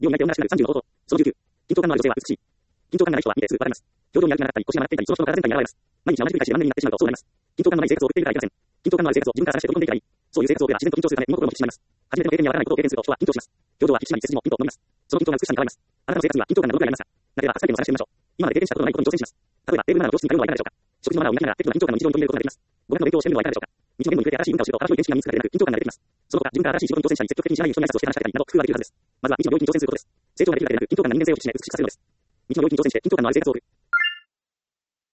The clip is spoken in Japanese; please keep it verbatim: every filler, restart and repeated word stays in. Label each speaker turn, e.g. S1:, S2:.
S1: 病院内で女らしくなるさんじゅうの方法。そのじゅうきゅう。緊張感のある女性は美しい。緊張感のない人は見てすぐわかります。表情にやる気がなかったり、腰が曲がっていたり、その人の体全体に現れます。毎日同じ繰り返しで万年になってしまうとそうなります。緊張感のない生活を送っているからいけません。緊張感のある生活を自分から探して取り込んでいけばいい。そういう生活を送れば自然と緊張するため、身も心も引き締まります。初めての経験にわからないことを経験すると人は緊張します。表情は引き締まり、背筋もピンと伸びます。その緊張が美しさに変わります。あなたの生活には緊張感がどのくらいありますか？なければ、たくさんでも探してみましょう。今まで経験したことのないことに挑戦します。例えば、テーブルマナーの教室に通うのはいかがでしょうか？食事のマナーを磨きながら、適度な緊張感の日常に取り入れることができます。語学の勉強をしてみるのはいかがでしょうか？日常言語に触れて新しい文化を知ると、幅広い見識が身につくだけでなく、緊張感が出てきます。その他、自分から新しい仕事に挑戦したり、積極的に知らない人に挨拶をして話しかけたりなど、工夫ができるはずです。まずは、未知の領域に挑戦することです。成長ができるだけでなく、緊張感が人間性を引き締め、美しくさせるのです。未知の領域に挑戦して、緊張感のある生活を送る。